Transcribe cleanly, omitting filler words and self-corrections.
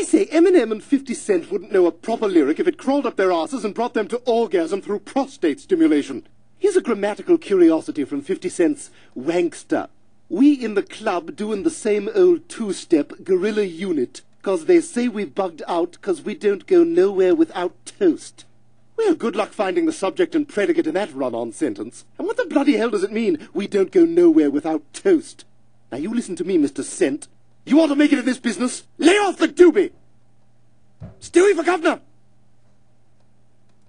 say Eminem and 50 Cent wouldn't know a proper lyric if it crawled up their asses and brought them to orgasm through prostate stimulation. Here's a grammatical curiosity from 50 Cent's Wankster. We in the club doing the same old two-step gorilla unit, 'cause they say we bugged out 'cause we don't go nowhere without toast. Well, good luck finding the subject and predicate in that run-on sentence. And what the bloody hell does it mean, we don't go nowhere without toast? Now you listen to me, Mr. Cent. You want to make it in this business? Lay off the doobie! Stewie for governor!